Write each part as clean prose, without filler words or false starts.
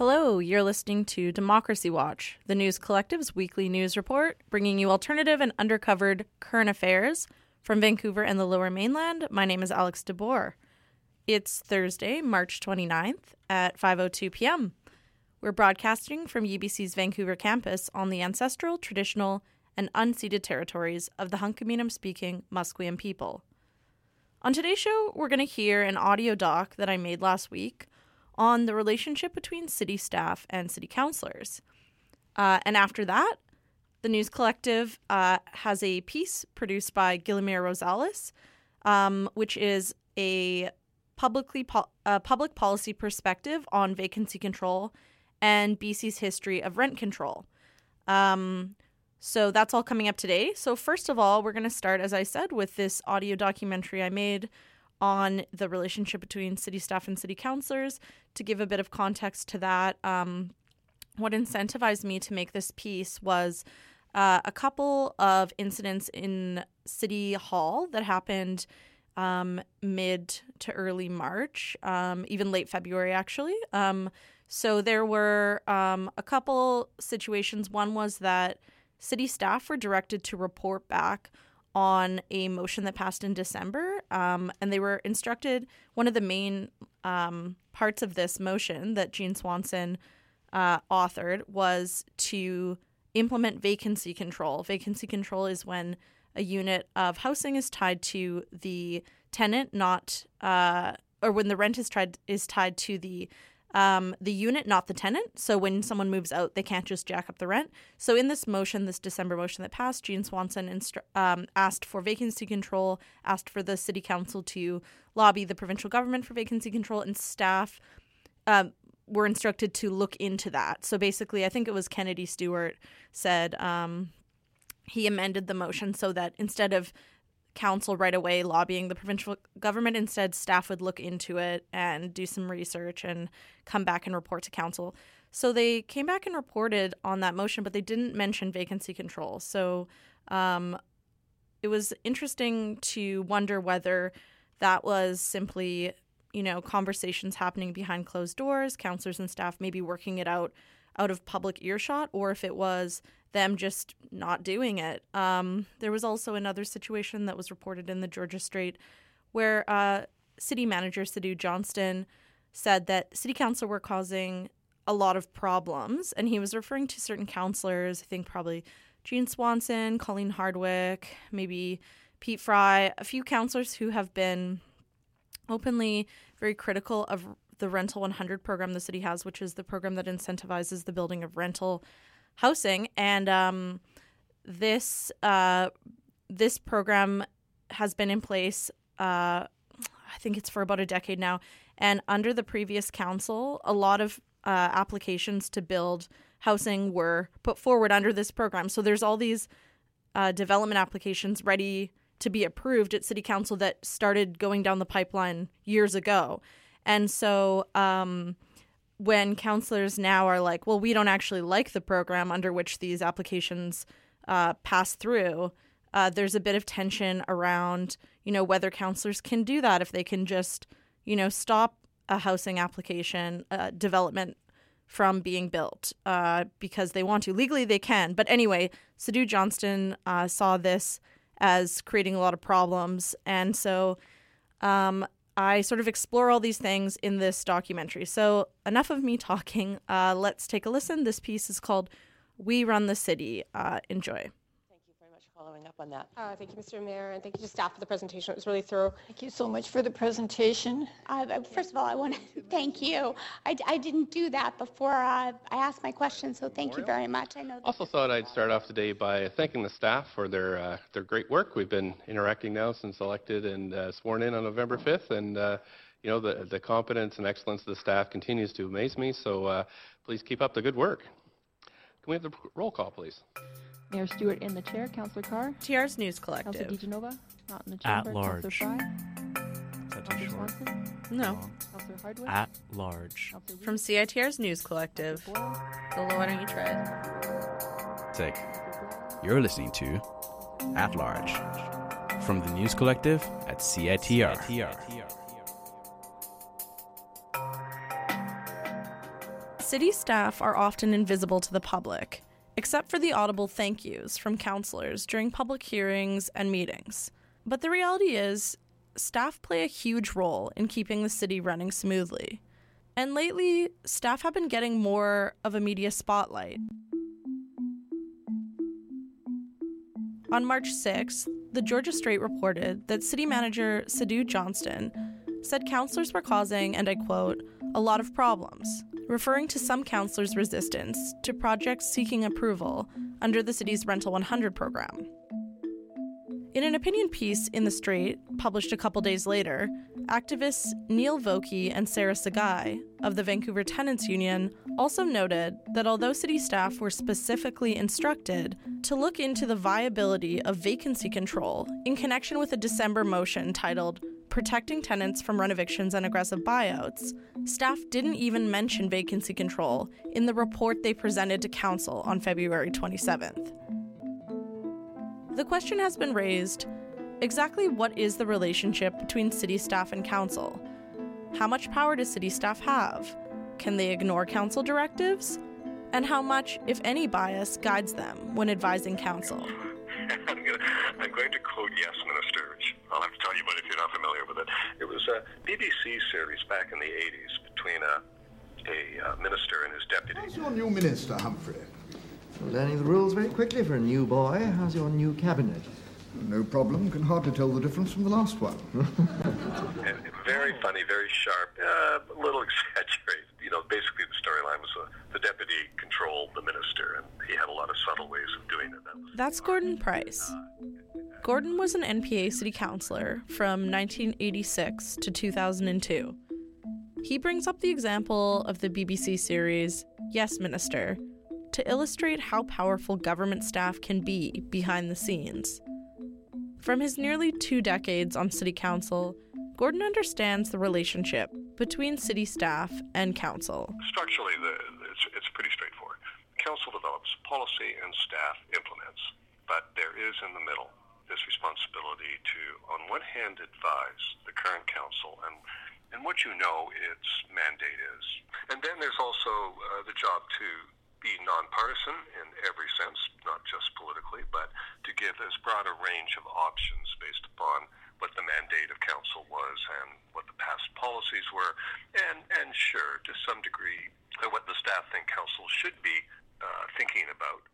Hello, you're listening to Democracy Watch, the News Collective's weekly news report, bringing you alternative and undercovered current affairs from Vancouver and the Lower Mainland. My name is Alex DeBoer. It's Thursday, March 29th at 5:02 p.m. We're broadcasting from UBC's Vancouver campus on the ancestral, traditional, and unceded territories of the Hunkaminam-speaking Musqueam people. On today's show, we're going to hear an audio doc that I made last week on the relationship between city staff and city councillors. And after that, the News Collective has a piece produced by Guillermo Rosales, which is a public policy perspective on vacancy control and BC's history of rent control. So that's all coming up today. So first of all, we're going to start, as I said, with this audio documentary I made on the relationship between city staff and city councillors. To give a bit of context to that, what incentivized me to make this piece was a couple of incidents in City Hall that happened mid to early March, even late February, actually. So there were a couple situations. One was that city staff were directed to report back on a motion that passed in December, and they were instructed, one of the main parts of this motion that Jean Swanson authored was to implement vacancy control. Vacancy control is when a unit of housing is tied to the tenant, or when the rent is tied to the unit, not the tenant. So when someone moves out, they can't just jack up the rent. So in this motion, this December motion that passed, Jean Swanson asked for vacancy control, asked for the city council to lobby the provincial government for vacancy control, and staff were instructed to look into that. So basically, I think it was Kennedy Stewart said he amended the motion so that instead of council right away lobbying the provincial government, instead staff would look into it and do some research and come back and report to council. So they came back and reported on that motion, but they didn't mention vacancy control. So it was interesting to wonder whether that was simply, conversations happening behind closed doors, councillors and staff maybe working it out of public earshot, or if it was them just not doing it. There was also another situation that was reported in the Georgia Straight where city manager Sidhu Johnston said that city council were causing a lot of problems, and he was referring to certain councillors, I think probably Jean Swanson, Colleen Hardwick, maybe Pete Fry, a few councillors who have been openly very critical of the Rental 100 program the city has, which is the program that incentivizes the building of rental housing. And this program has been in place, I think it's for about a decade now. And under the previous council, a lot of applications to build housing were put forward under this program. So there's all these development applications ready to be approved at city council that started going down the pipeline years ago. And so when councillors now are like, well, we don't actually like the program under which these applications pass through, there's a bit of tension around, whether councillors can do that, if they can just, stop a housing application development from being built because they want to. Legally, they can. But anyway, Sidhu Johnston saw this as creating a lot of problems. And so I sort of explore all these things in this documentary. So enough of me talking. Let's take a listen. This piece is called We Run the City. Enjoy. Thank you very much for following up on that. Thank you, Mr. Mayor, and thank you to staff for the presentation. It was really thorough. Thank you so much for the presentation. First of all, I want to thank you. I didn't do that before I asked my question, so thank you very much. I know. Also thought I'd start off today by thanking the staff for their great work. We've been interacting now since elected and sworn in on November 5th, and the competence and excellence of the staff continues to amaze me. So please keep up the good work. Can we have the roll call, please? Mayor Stewart in the chair, Councillor Carr. TR's News Collective. Councillor DiGenova, not in the chamber. At large. Councillor Fry. Is that too Councillor short? Swanson. No. Councillor Hardwick. At large. Councillor Reed. From CITR's News Collective. Councillor Boyle. Lola, why don't you try it? Sick. Councillor Blair. You're listening to At Large from the News Collective at CITR. City staff are often invisible to the public, except for the audible thank yous from councillors during public hearings and meetings. But the reality is, staff play a huge role in keeping the city running smoothly. And lately, staff have been getting more of a media spotlight. On March 6th, the Georgia Straight reported that City Manager Sadhu Johnston said councillors were causing, and I quote, a lot of problems, referring to some councillors' resistance to projects seeking approval under the city's Rental 100 program. In an opinion piece in The Straight, published a couple days later, activists Neil Vokey and Sarah Sagai of the Vancouver Tenants Union also noted that although city staff were specifically instructed to look into the viability of vacancy control in connection with a December motion titled Protecting Tenants from Rent Evictions and Aggressive Buyouts, staff didn't even mention vacancy control in the report they presented to council on February 27th. The question has been raised, exactly what is the relationship between city staff and council? How much power does city staff have? Can they ignore council directives? And how much, if any, bias guides them when advising council? I'm going to quote Yes Minister, which I'll have to tell you about if you're not familiar with it. It was a BBC series back in the 80s between a minister and his deputy. How's your new minister, Humphrey? Learning the rules very quickly for a new boy. How's your new cabinet? No problem. Can hardly tell the difference from the last one. Very funny, very sharp, a little exaggerated. You know, basically the storyline was the deputy controlled the minister, and he had a lot of subtle ways of doing it. That's Gordon Price. Gordon was an NPA city councillor from 1986 to 2002. He brings up the example of the BBC series Yes Minister to illustrate how powerful government staff can be behind the scenes. From his nearly 2 decades on city council, Gordon understands the relationship between city staff and council. Structurally, it's pretty straightforward. Council develops policy and staff implements, but there is in the middle this responsibility to, on one hand, advise the current council and what you know its mandate is. And then there's also the job to be nonpartisan in every sense, not just politically, but to give as broad a range of options based upon what the mandate of council was and what the past policies were, and sure, to some degree, what the staff think council should be thinking about.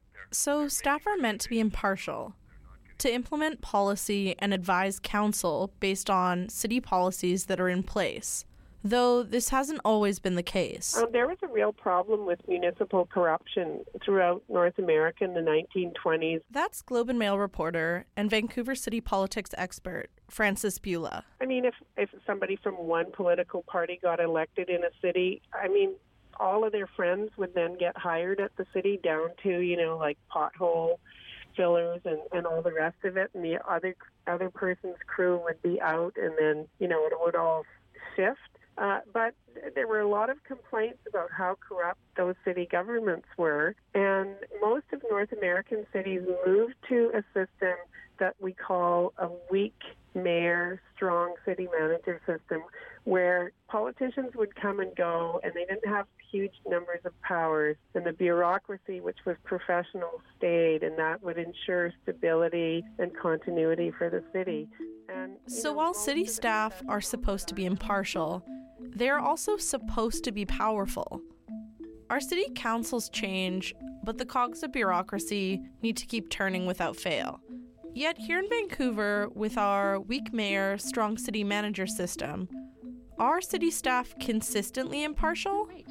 So staff are meant to be impartial, to implement policy and advise council based on city policies that are in place, though this hasn't always been the case. There was a real problem with municipal corruption throughout North America in the 1920s. That's Globe and Mail reporter and Vancouver city politics expert, Frances Bula. I mean, if somebody from one political party got elected in a city, I mean, all of their friends would then get hired at the city, down to, you know, like pothole fillers and all the rest of it, and the other person's crew would be out, and then, you know, it would all shift. But there were a lot of complaints about how corrupt those city governments were, and most of North American cities moved to a system that we call a weak mayor, strong city manager system, where politicians would come and go, and they didn't have huge numbers of powers, and the bureaucracy, which was professional, stayed, and that would ensure stability and continuity for the city. And so while city staff are supposed to be impartial, they're also supposed to be powerful. Our city councils change, but the cogs of bureaucracy need to keep turning without fail. Yet here in Vancouver, with our weak mayor, strong city manager system, are city staff consistently impartial? Great.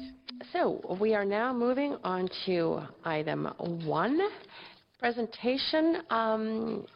So we are now moving on to item 1, presentation, and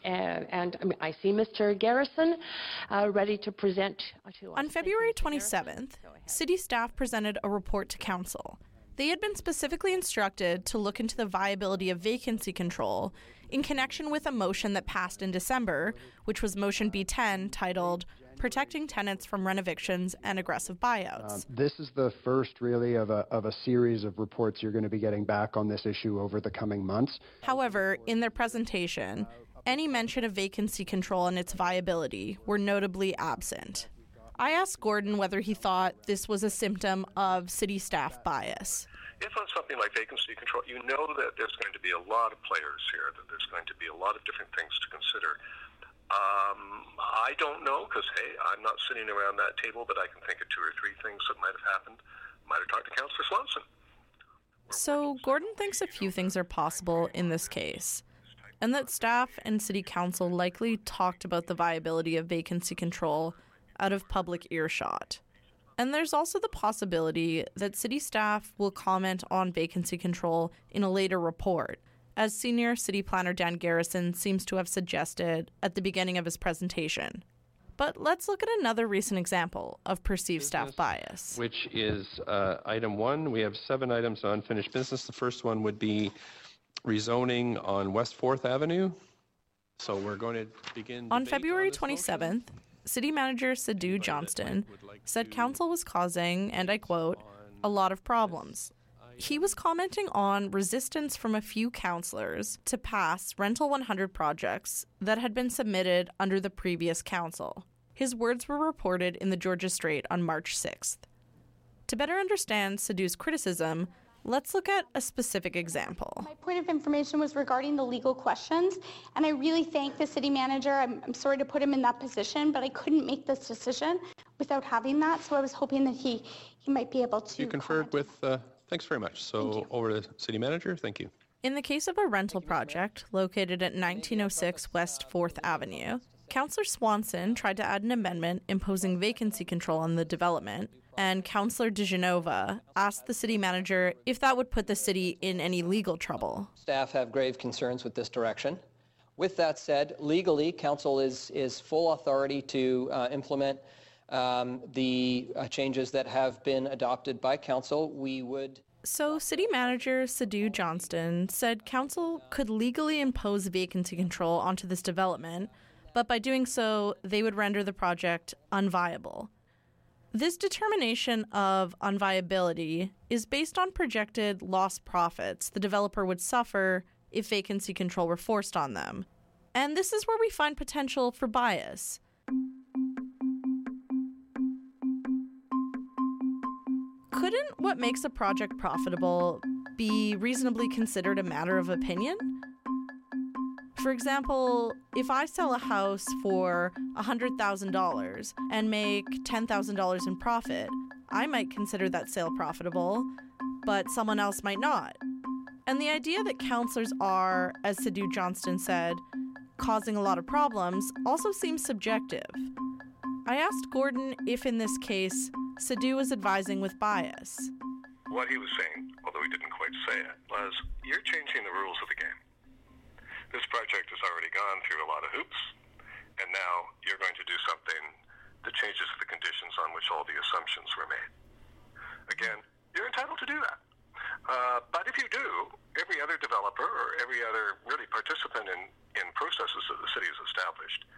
I see Mr. Garrison ready to present to us. On February 27th, city staff presented a report to council. They had been specifically instructed to look into the viability of vacancy control in connection with a motion that passed in December, which was Motion B10, titled Protecting Tenants from Rent Evictions and Aggressive Buyouts. This is the first, really, of a series of reports you're going to be getting back on this issue over the coming months. However, in their presentation, any mention of vacancy control and its viability were notably absent. I asked Gordon whether he thought this was a symptom of city staff bias. If on something like vacancy control, you know that there's going to be a lot of players here, that there's going to be a lot of different things to consider. I don't know, because, hey, I'm not sitting around that table, but I can think of 2 or 3 things that might have happened. Might have talked to Councillor Swanson. So Gordon thinks a few things are possible in this case, and that staff and city council likely talked about the viability of vacancy control out of public earshot. And there's also the possibility that city staff will comment on vacancy control in a later report, as Senior City Planner Dan Garrison seems to have suggested at the beginning of his presentation. But let's look at another recent example of perceived staff bias. Which is item 1. We have 7 items on unfinished business. The first one would be rezoning on West 4th Avenue. So we're going to begin on February 27th, City Manager Sadhu Johnston said council was causing, and I quote, a lot of problems. He was commenting on resistance from a few councillors to pass Rental 100 projects that had been submitted under the previous council. His words were reported in the Georgia Straight on March 6th. To better understand Sadhu's criticism, let's look at a specific example. My point of information was regarding the legal questions, and I really thank the city manager. I'm sorry to put him in that position, but I couldn't make this decision without having that, so I was hoping that he might be able to. You conferred with, thanks very much. So over to City Manager, thank you. In the case of a rental project located at 1906 West 4th Avenue, Councillor Swanson tried to add an amendment imposing vacancy control on the development, and Councillor DeGenova asked the city manager if that would put the city in any legal trouble. Staff have grave concerns with this direction. With that said, legally, council is full authority to implement the changes that have been adopted by council. We would... So City Manager Sadhu Johnston said council could legally impose vacancy control onto this development, but by doing so, they would render the project unviable. This determination of unviability is based on projected lost profits the developer would suffer if vacancy control were forced on them. And this is where we find potential for bias. Couldn't what makes a project profitable be reasonably considered a matter of opinion? For example, if I sell a house for $100,000 and make $10,000 in profit, I might consider that sale profitable, but someone else might not. And the idea that councillors are, as Sadhu Johnston said, causing a lot of problems also seems subjective. I asked Gordon if in this case, Sadhu was advising with bias. What he was saying, although he didn't quite say it, was you're changing the rules of the game. This project has already gone through a lot of hoops, and now you're going to do something that changes the conditions on which all the assumptions were made. Again, you're entitled to do that. But if you do, every other developer or every other really participant in processes that the city has established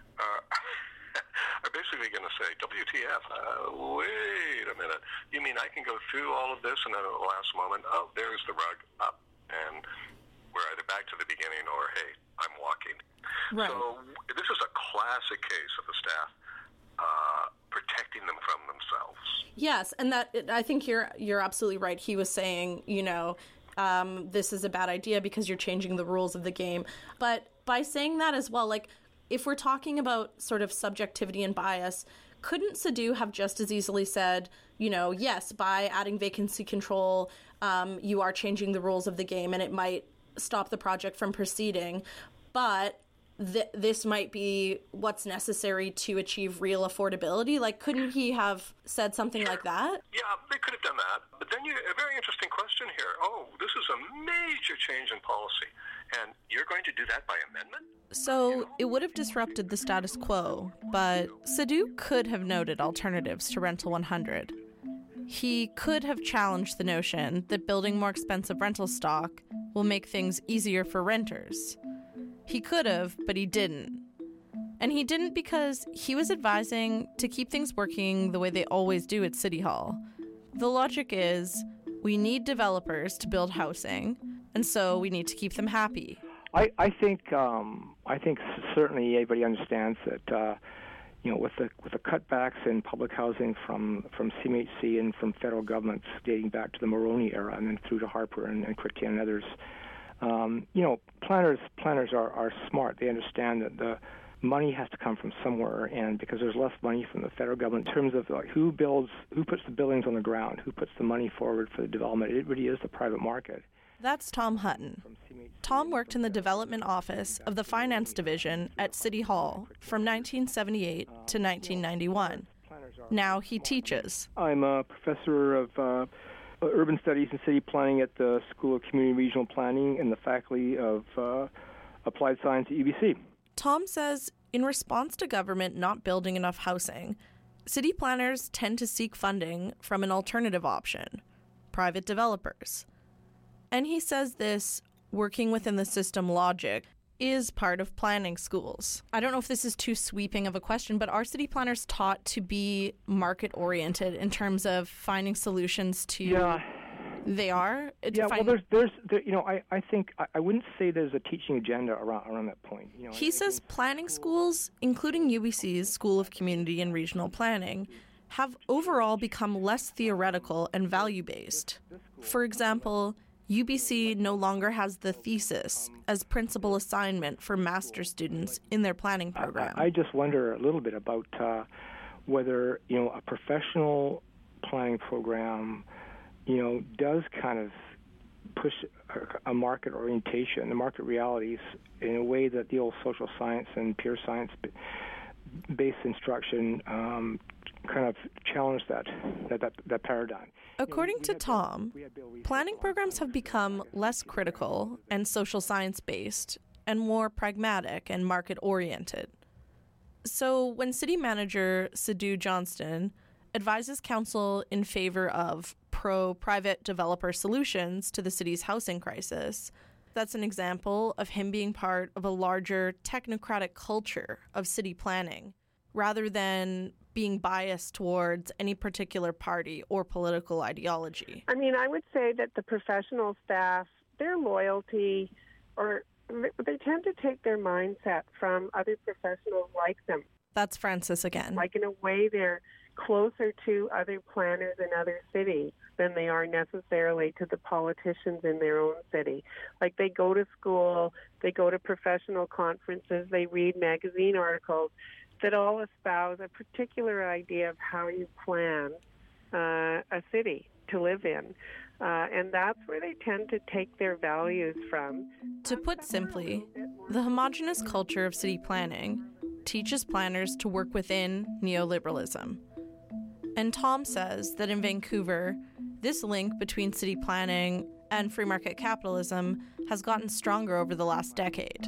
are basically going to say, WTF, wait a minute. You mean I can go through all of this and then at the last moment, oh, there's the rug up, and we're either back to the beginning or, hey, I'm walking. Right. So this is a classic case of the staff protecting them from themselves. Yes, and that I think you're absolutely right. He was saying, this is a bad idea because you're changing the rules of the game. But by saying that as well, like, if we're talking about sort of subjectivity and bias, couldn't Sadhu have just as easily said, yes, by adding vacancy control, you are changing the rules of the game and it might stop the project from proceeding, but this might be what's necessary to achieve real affordability? Like, couldn't he have said something like that? Yeah, they could have done that. But then a very interesting question here. Oh, this is a major change in policy, and you're going to do that by amendment? So it would have disrupted the status quo, but Sadhu could have noted alternatives to Rental 100. He could have challenged the notion that building more expensive rental stock will make things easier for renters. He could have, but he didn't. And he didn't because he was advising to keep things working the way they always do at City Hall. The logic is, we need developers to build housing, and so we need to keep them happy. I think certainly everybody understands that with the cutbacks in public housing from CMHC and from federal governments dating back to the Mulroney era and then through to Harper and Chrétien and others, planners are smart. They understand that the money has to come from somewhere, and because there's less money from the federal government in terms of who puts the buildings on the ground, who puts the money forward for the development, it really is the private market. That's Tom Hutton. Tom worked in the development office of the finance division at City Hall from 1978 to 1991. Now he teaches. I'm a professor of urban studies and city planning at the School of Community and Regional Planning and the faculty of applied science at UBC. Tom says in response to government not building enough housing, city planners tend to seek funding from an alternative option, private developers. And he says this, working within the system logic, is part of planning schools. I don't know if this is too sweeping of a question, but are city planners taught to be market-oriented in terms of finding solutions to... Yeah. They are? Well, there's I think I wouldn't say there's a teaching agenda around that point. He says planning schools, including UBC's School of Community and Regional Planning, have overall become less theoretical and value-based. For example, UBC no longer has the thesis as principal assignment for master's students in their planning program. I just wonder a little bit about whether, a professional planning program, does kind of push a market orientation, the market realities, in a way that the old social science and pure science-based instruction kind of challenged that paradigm. According to Tom, planning programs have become less critical and social science-based and more pragmatic and market-oriented. So when City Manager Sidhu Johnston advises council in favor of pro-private developer solutions to the city's housing crisis, that's an example of him being part of a larger technocratic culture of city planning, rather than being biased towards any particular party or political ideology. I mean, I would say that the professional staff, their loyalty, or they tend to take their mindset from other professionals like them. That's Frances again. Like, in a way, they're closer to other planners in other cities than they are necessarily to the politicians in their own city. Like, they go to school, they go to professional conferences, they read magazine articles that all espouse a particular idea of how you plan a city to live in. And that's where they tend to take their values from. To put simply, the homogenous culture of city planning teaches planners to work within neoliberalism. And Tom says that in Vancouver, this link between city planning and free market capitalism has gotten stronger over the last decade.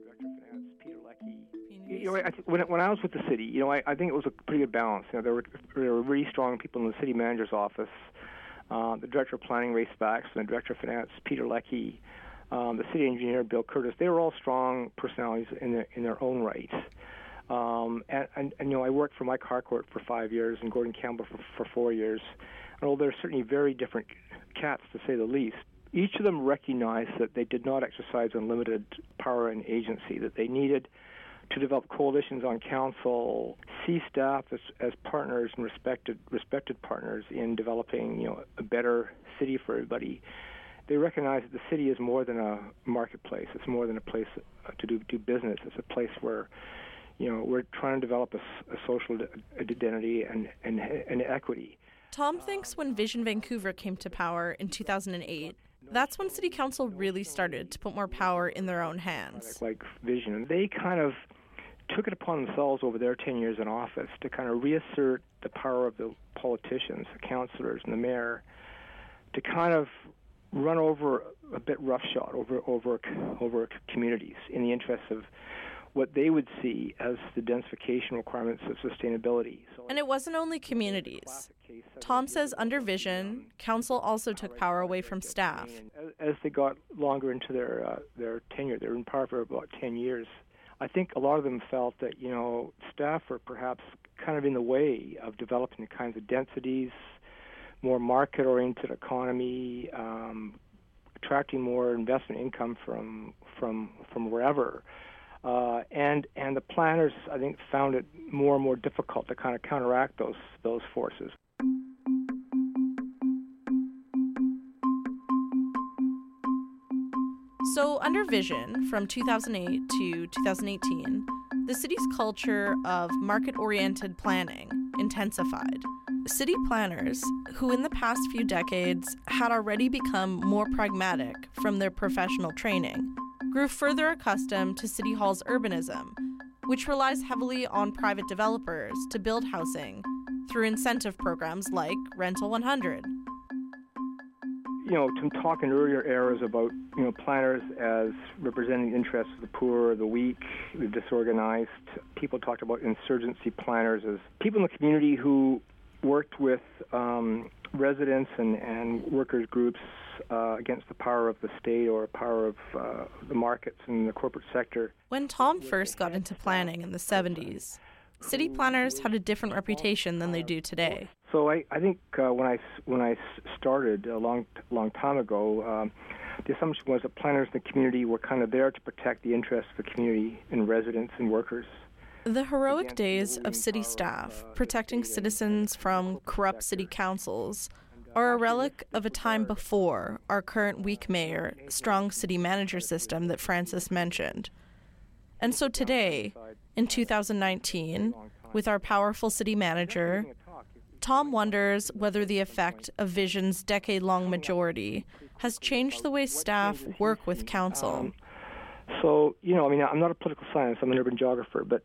When I was with the city, I think it was a pretty good balance. There were really strong people in the city manager's office. The director of planning, Ray Spax, and the director of finance, Peter Leckie, the city engineer, Bill Curtis. They were all strong personalities in their own right. And I worked for Mike Harcourt for 5 years and Gordon Campbell for 4 years. And although they're certainly very different cats, to say the least, each of them recognized that they did not exercise unlimited power and agency, that they needed to develop coalitions on council, see staff as partners and respected partners in developing, a better city for everybody. They recognize that the city is more than a marketplace. It's more than a place to do business. It's a place where, we're trying to develop a social identity and equity. Tom thinks when Vision Vancouver came to power in 2008, that's when City Council really started to put more power in their own hands. Like Vision, they kind of took it upon themselves over their 10 years in office to kind of reassert the power of the politicians, the councillors, and the mayor, to kind of run over a bit roughshod over communities in the interest of what they would see as the densification requirements of sustainability. And it wasn't only communities. Tom says under Vision, council also took power away from staff. As they got longer into their tenure, they were in power for about 10 years. I think a lot of them felt that, staff are perhaps kind of in the way of developing the kinds of densities, more market-oriented economy, attracting more investment income from wherever. And the planners, I think, found it more and more difficult to kind of counteract those forces. So under Vision, from 2008 to 2018, the city's culture of market-oriented planning intensified. City planners, who in the past few decades had already become more pragmatic from their professional training, grew further accustomed to City Hall's urbanism, which relies heavily on private developers to build housing through incentive programs like Rental 100. You know, to talk in earlier eras about, you know, planners as representing the interests of the poor, the weak, the disorganized. People talked about insurgency planners as people in the community who worked with residents and workers groups against the power of the state or power of the markets and the corporate sector. When Tom first got into planning in the 70s, city planners had a different reputation than they do today. So I think when I started a long time ago, the assumption was that planners in the community were kind of there to protect the interests of the community and residents and workers. The heroic days of city staff protecting citizens from corrupt city councils are a relic of a time before our current weak mayor, strong city manager system that Francis mentioned. And so today, in 2019, with our powerful city manager, Tom wonders whether the effect of Vision's decade-long majority has changed the way staff work with council. So, you know, I mean, I'm not a political scientist, I'm an urban geographer, but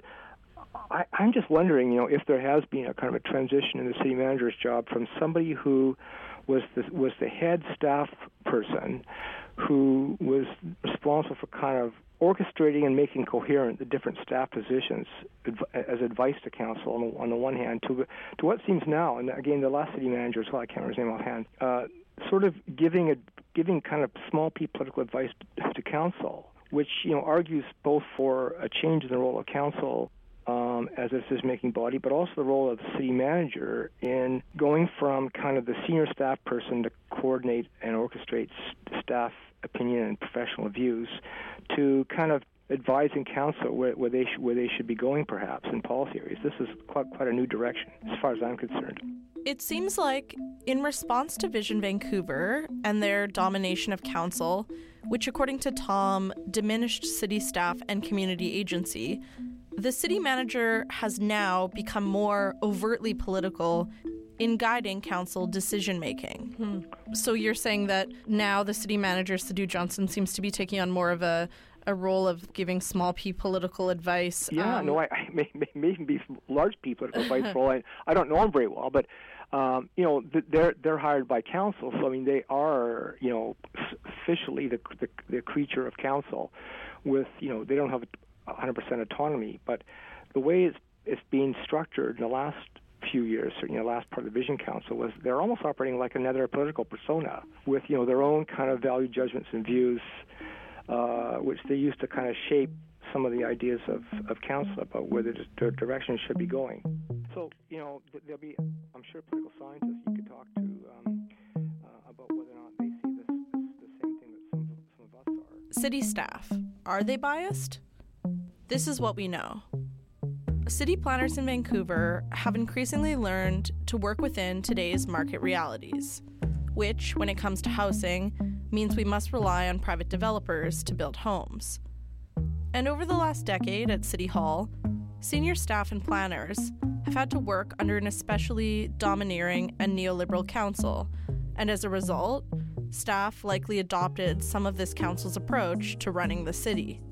I'm just wondering, you know, if there has been a kind of a transition in the city manager's job from somebody who was the head staff person who was responsible for kind of orchestrating and making coherent the different staff positions as advice to council on the one hand, to what seems now, and again, the last city manager as well, I can't remember his name offhand, sort of giving kind of small p political advice to council, which, you know, argues both for a change in the role of council as a decision-making body, but also the role of the city manager in going from kind of the senior staff person to coordinate and orchestrate staff opinion and professional views to kind of advising council where they should be going, perhaps, in policy areas. This is quite a new direction, as far as I'm concerned. It seems like, in response to Vision Vancouver and their domination of council, which according to Tom diminished city staff and community agency, the city manager has now become more overtly political in guiding council decision-making. So you're saying that now the city manager, Sadhu Johnson, seems to be taking on more of a role of giving small p political advice. Yeah, no, I may even be large p political advice role. I don't know him very well, but you know, they're hired by council, so I mean they are, you know, officially the creature of council. With, you know, they don't have 100% autonomy, but the way it's being structured in the last few years, certainly the last part of the Vision Council, was they're almost operating like another political persona with, you know, their own kind of value judgments and views, which they use to kind of shape some of the ideas of council about where the direction should be going. So, you know, there'll be, I'm sure, political scientists you could talk to about whether or not they see this the same thing that some of us are. City staff, are they biased? This is what we know. City planners in Vancouver have increasingly learned to work within today's market realities, which, when it comes to housing, means we must rely on private developers to build homes. And over the last decade at City Hall, senior staff and planners have had to work under an especially domineering and neoliberal council, and as a result, staff likely adopted some of this council's approach to running the city.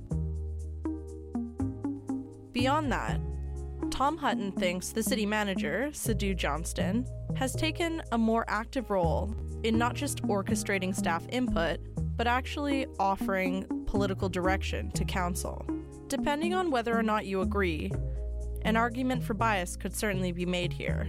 Beyond that, Tom Hutton thinks the city manager, Sadhu Johnston, has taken a more active role in not just orchestrating staff input, but actually offering political direction to council. Depending on whether or not you agree, an argument for bias could certainly be made here.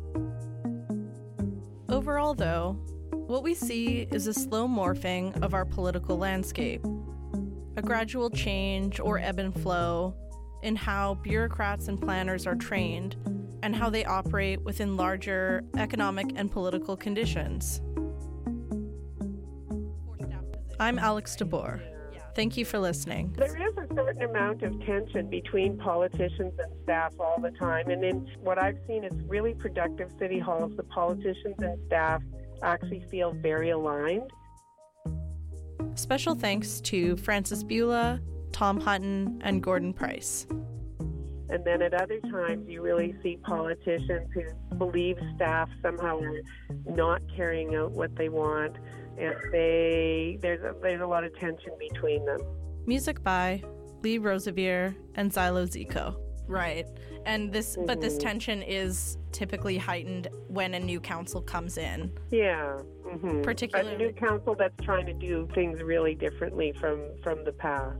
Overall, though, what we see is a slow morphing of our political landscape, a gradual change or ebb and flow in how bureaucrats and planners are trained and how they operate within larger economic and political conditions. I'm Alex DeBoer. Thank you for listening. There is a certain amount of tension between politicians and staff all the time. And in what I've seen, it's really productive city halls. The politicians and staff actually feel very aligned. Special thanks to Francis Beulah, Tom Hutton, and Gordon Price. And then at other times, you really see politicians who believe staff somehow are not carrying out what they want, and there's a lot of tension between them. Music by Lee Rosevere and Xylo Zico. Right. And but this tension is typically heightened when a new council comes in. Yeah. Particularly a new council that's trying to do things really differently from the past.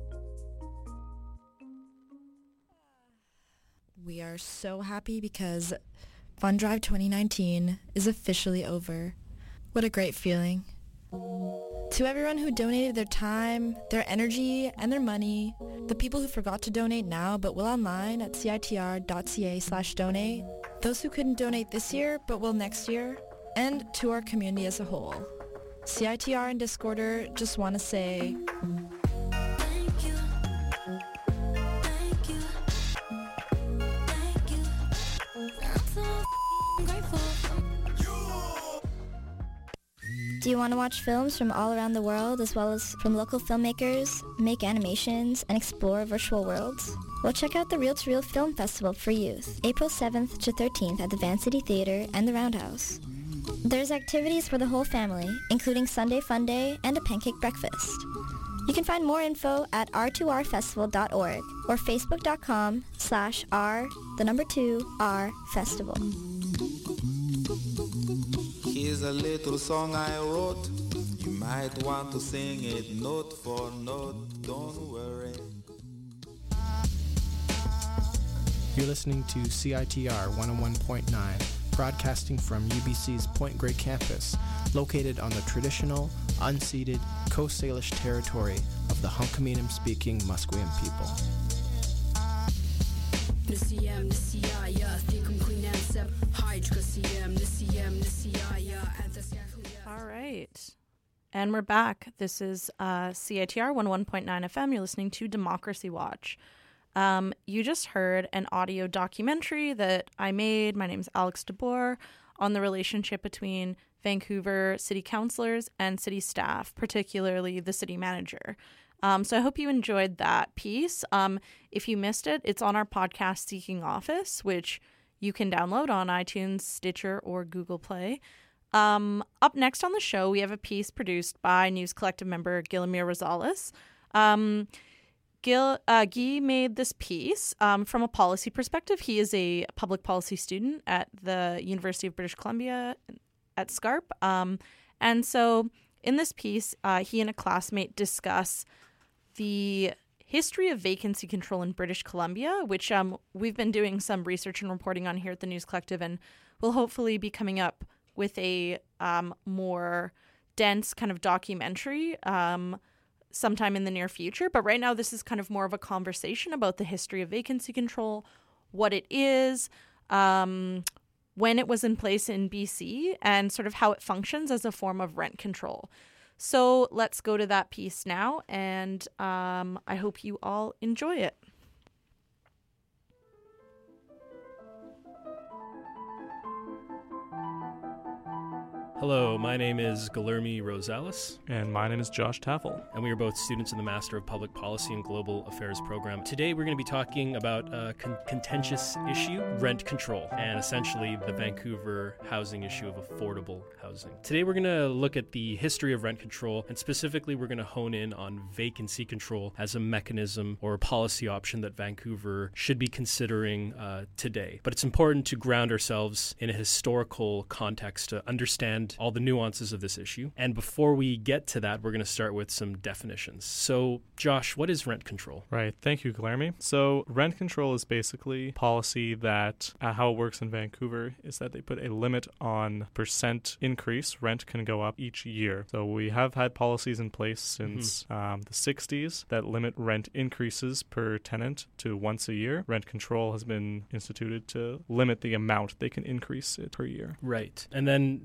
We are so happy because Fund Drive 2019 is officially over. What a great feeling. To everyone who donated their time, their energy, and their money, the people who forgot to donate now but will online at citr.ca/donate, those who couldn't donate this year but will next year, and to our community as a whole. CITR and Discorder just want to say... Do you want to watch films from all around the world as well as from local filmmakers, make animations, and explore virtual worlds? Well, check out the Reel to Reel Film Festival for Youth, April 7th to 13th at the Van City Theatre and the Roundhouse. There's activities for the whole family, including Sunday Fun Day and a pancake breakfast. You can find more info at r2rfestival.org or facebook.com/r2r festival. Here's a little song I wrote. You might want to sing it note for note. Don't worry. You're listening to CITR 101.9, broadcasting from UBC's Point Grey campus, located on the traditional, unceded Coast Salish territory of the Hunkaminam-speaking Musqueam people. All right. And we're back. This is CITR 101.9 FM. You're listening to Democracy Watch. You just heard an audio documentary that I made. My name is Alex DeBoer, on the relationship between Vancouver city councillors and city staff, particularly the city manager. So I hope you enjoyed that piece. If you missed it, it's on our podcast Seeking Office, which you can download on iTunes, Stitcher, or Google Play. Up next on the show, we have a piece produced by News Collective member Guillermir Rosales. Guy made this piece from a policy perspective. He is a public policy student at the University of British Columbia at SCARP. And so in this piece, he and a classmate discuss the history of vacancy control in British Columbia, which we've been doing some research and reporting on here at the News Collective, and will hopefully be coming up with a more dense kind of documentary sometime in the near future. But right now, this is kind of more of a conversation about the history of vacancy control, what it is, when it was in place in BC, and sort of how it functions as a form of rent control. So let's go to that piece now, and I hope you all enjoy it. Hello, my name is Guillermo Rosales. And my name is Josh Taffel. And we are both students in the Master of Public Policy and Global Affairs program. Today we're going to be talking about a contentious issue, rent control, and essentially the Vancouver housing issue of affordable housing. Today we're going to look at the history of rent control, and specifically we're going to hone in on vacancy control as a mechanism or a policy option that Vancouver should be considering today. But it's important to ground ourselves in a historical context to understand all the nuances of this issue. And before we get to that, we're going to start with some definitions. So, Josh, what is rent control? Right. Thank you, Guillermo. So, rent control is basically policy that how it works in Vancouver is that they put a limit on percent increase. Rent can go up each year. So, we have had policies in place since the 60s that limit rent increases per tenant to once a year. Rent control has been instituted to limit the amount they can increase it per year. Right. And then vacancy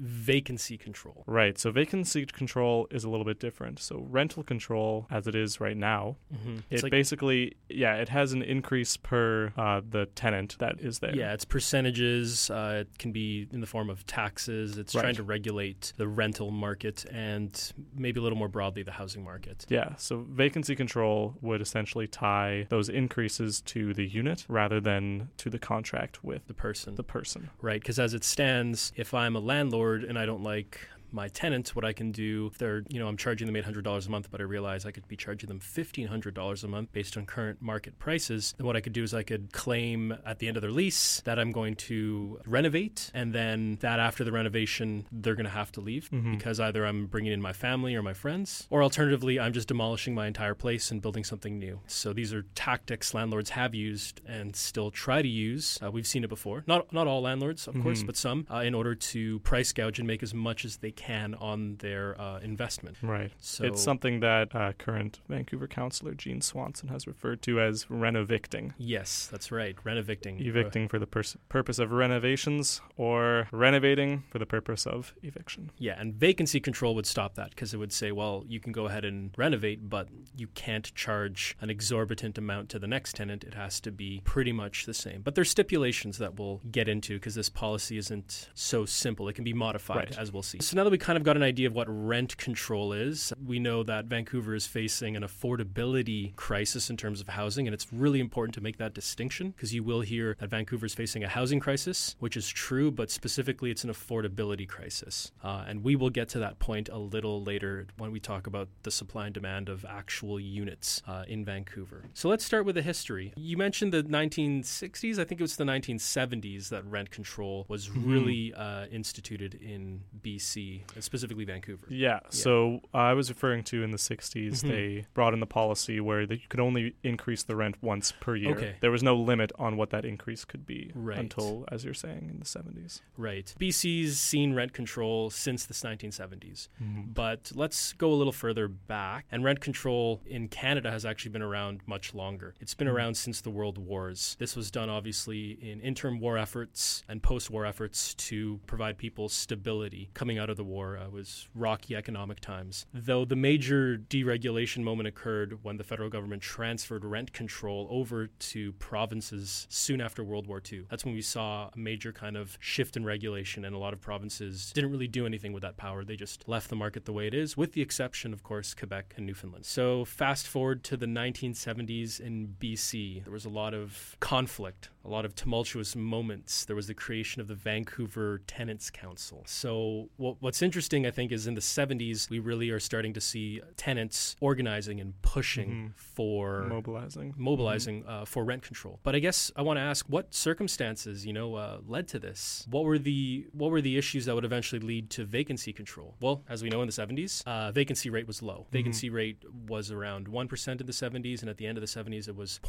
vacancy control. Right. So vacancy control is a little bit different. So rental control, as it is right now, it basically, it has an increase per the tenant that is there. Yeah, it's percentages. It can be in the form of taxes. It's trying to regulate the rental market and maybe a little more broadly the housing market. Yeah. So vacancy control would essentially tie those increases to the unit rather than to the contract with the person. Right. Because as it stands, if I'm a landlord and I don't like my tenants, what I can do, if they're, I'm charging them $800 a month, but I realize I could be charging them $1,500 a month based on current market prices, then what I could do is I could claim at the end of their lease that I'm going to renovate, and then that after the renovation, they're going to have to leave because either I'm bringing in my family or my friends, or alternatively, I'm just demolishing my entire place and building something new. So these are tactics landlords have used and still try to use. We've seen it before. Not all landlords, of course, but some, in order to price gouge and make as much as they can on their investment. Right. So it's something that current Vancouver councillor Jean Swanson has referred to as renovicting. Yes, that's right. Renovicting. Evicting for the purpose of renovations, or renovating for the purpose of eviction. Yeah, and vacancy control would stop that because it would say, well, you can go ahead and renovate, but you can't charge an exorbitant amount to the next tenant. It has to be pretty much the same. But there's stipulations that we'll get into because this policy isn't so simple. It can be modified, as we'll see. So now that we kind of got an idea of what rent control is, we know that Vancouver is facing an affordability crisis in terms of housing, and it's really important to make that distinction because you will hear that Vancouver is facing a housing crisis, which is true, but specifically it's an affordability crisis. And we will get to that point a little later when we talk about the supply and demand of actual units in Vancouver. So let's start with the history. You mentioned the 1960s. I think it was the 1970s that rent control was really instituted in BC, specifically Vancouver. Yeah. So I was referring to in the 60s, they brought in the policy where you could only increase the rent once per year. Okay. There was no limit on what that increase could be Right. until, as you're saying, in the 70s. Right. BC's seen rent control since the 1970s. But let's go a little further back. And rent control in Canada has actually been around much longer. It's been around since the World Wars. This was done, obviously, in interim war efforts and post-war efforts to provide people stability coming out of the war. It was rocky economic times. Though the major deregulation moment occurred when the federal government transferred rent control over to provinces soon after World War II. That's when we saw a major kind of shift in regulation, and a lot of provinces didn't really do anything with that power. They just left the market the way it is, with the exception, of course, Quebec and Newfoundland. So fast forward to the 1970s in BC. There was a lot of conflict, a lot of tumultuous moments. There was the creation of the Vancouver Tenants Council. So what's interesting, I think, is in the 70s, we really are starting to see tenants organizing and pushing for mobilizing for rent control. But I guess I want to ask, what circumstances, led to this? What were the issues that would eventually lead to vacancy control? Well, as we know, in the 70s, vacancy rate was low. Vacancy rate was around 1% in the 70s, and at the end of the 70s, it was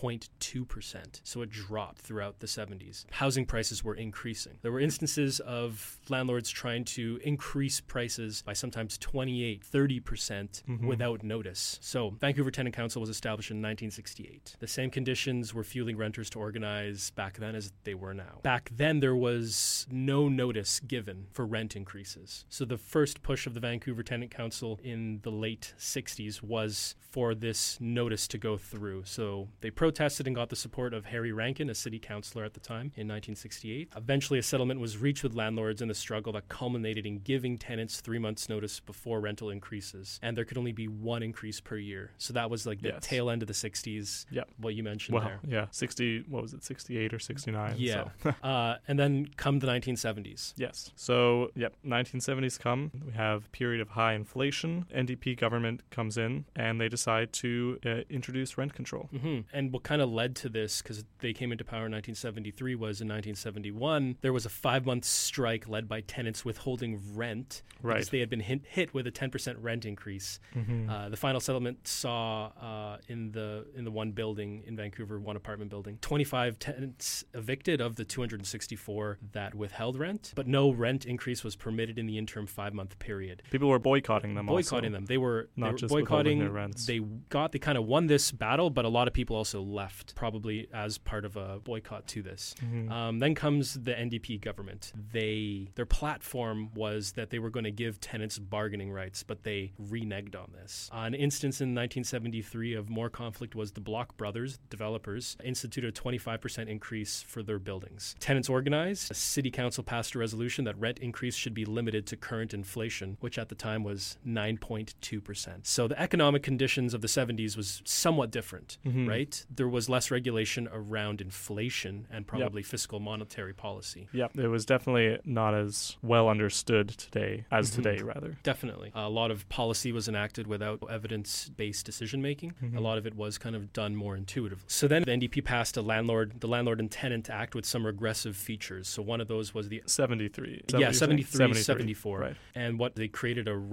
0.2%. So it dropped throughout the 70s. Housing prices were increasing. There were instances of landlords trying to increase prices by sometimes 28, 30% without notice. So Vancouver Tenant Council was established in 1968. The same conditions were fueling renters to organize back then as they were now. Back then, there was no notice given for rent increases. So the first push of the Vancouver Tenant Council in the late 60s was for this notice to go through. So they protested and got the support of Harry Rankin, a city councillor at the time, in 1968. Eventually, a settlement was reached with landlords in a struggle that culminated in giving tenants 3 months' notice before rental increases. And there could only be one increase per year. So that was like the tail end of the 60s, what you mentioned there. Yeah, 68 or 69. Yeah. So. And then come the 1970s. Yes. So, 1970s come. We have a period of high inflation. NDP government comes in, and they decide to introduce rent control. And what kind of led to this, because they came into power in 1973, was in 1971, there was a 5-month strike led by tenants withholding rent because they had been hit with a 10% rent increase. The final settlement saw in the one building in Vancouver, one apartment building, 25 tenants evicted of the 264 that withheld rent, but no rent increase was permitted in the interim 5-month period. People were boycotting them. They were just boycotting their rents. They kind of won this battle, but a lot of people also left, probably as part of a boycott to this. Then comes the NDP government. Their platform was that they were going to give tenants bargaining rights, but they reneged on this. An instance in 1973 of more conflict was the Block Brothers, developers, instituted a 25% increase for their buildings. Tenants organized. The city council passed a resolution that rent increase should be limited to current inflation, which at the time was 9.2%. So the economic conditions of the 70s was somewhat different, right? There was less regulation around inflation and probably fiscal monetary policy. Yep, it was definitely not as well understood today as today, rather. Definitely. A lot of policy was enacted without evidence-based decision-making. A lot of it was kind of done more intuitively. So then the NDP passed the Landlord and Tenant Act with some regressive features. So one of those was the 73. Yeah, 73, 74. Right. And what they created a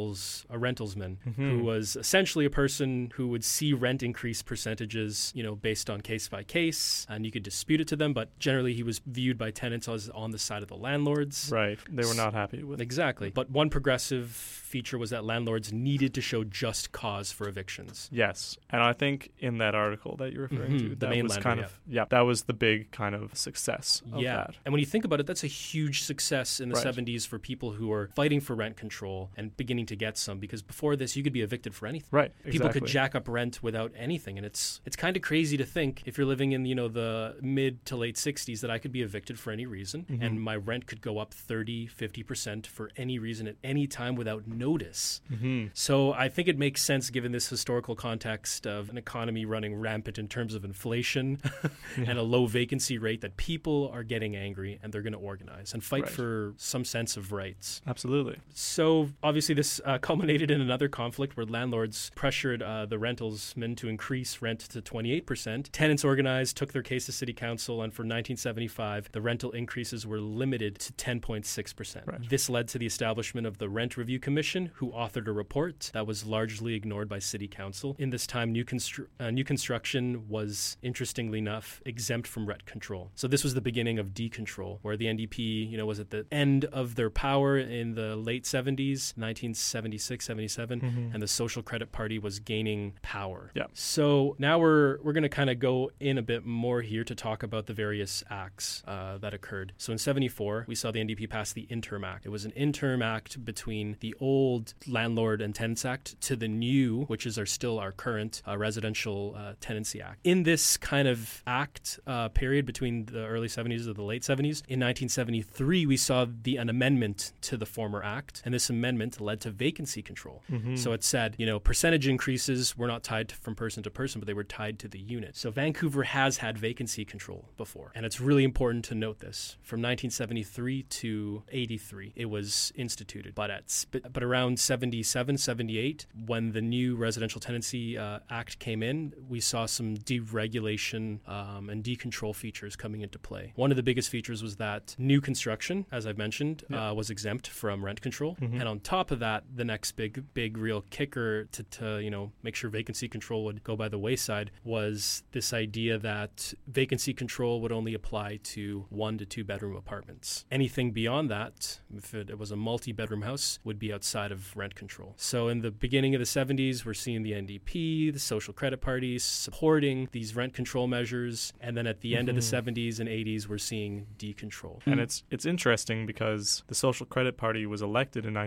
rentalsman who was essentially a person who would see rent increase percentages, based on case by case, and you could dispute it to them, but generally he was viewed by tenants as on the side of the landlords. Right. They were not happy with it. Exactly. But one progressive feature was that landlords needed to show just cause for evictions. Yes. And I think in that article that you're referring to, the that was kind of, that was the big kind of success of that. And when you think about it, that's a huge success in the 70s for people who are fighting for rent control and beginning to get some, because before this, you could be evicted for anything. Right. People could jack up rent without anything. And it's kind of crazy to think if you're living in, the mid to late 60s that I could be evicted for any reason and my rent could go up 30, 50% for any reason at any time without notice. So I think it makes sense given this historical context of an economy running rampant in terms of inflation and a low vacancy rate that people are getting angry and they're going to organize and fight for some sense of rights. Absolutely. So obviously this culminated in another conflict where landlords pressured the rentalsmen to increase rent to 28%. Tenants organized, took their case to city council, and for 1975, the rental increases were limited to 10.6%. Right. This led to the establishment of the Rent Review Commission, who authored a report that was largely ignored by city council. In this time, new construction was, interestingly enough, exempt from rent control. So this was the beginning of decontrol, where the NDP, was at the end of their power in the late 70s, 1976, 77, and the Social Credit Party was gaining power. Yeah. So now we're going to kind of go in a bit more here to talk about the various acts that occurred. So in 74, we saw the NDP pass the Interim Act. It was an interim act between the old Landlord and Tenants Act to the new, which is still our current Residential Tenancy Act. In this kind of act period between the early 70s or the late 70s, in 1973, we saw an amendment to the former act, and this amendment led to vacancy control. So it said, percentage increases were not tied from person to person, but they were tied to the unit. So Vancouver has had vacancy control before, and it's really important to note this. From 1973 to 83, it was instituted, but around 77, 78, when the new Residential Tenancy Act came in, we saw some deregulation and decontrol features coming into play. One of the biggest features was that new construction, as I've mentioned, was exempt from rent control. And on top of that, the next big real kicker to make sure vacancy control would go by the wayside was this idea that vacancy control would only apply to 1 to 2 bedroom apartments. Anything beyond that, if it was a multi-bedroom house, would be outside of rent control. So in the beginning of the 70s, we're seeing the NDP, the Social Credit Party supporting these rent control measures, and then at the end of the 70s and 80s, we're seeing decontrol. And it's interesting because the Social Credit Party was elected in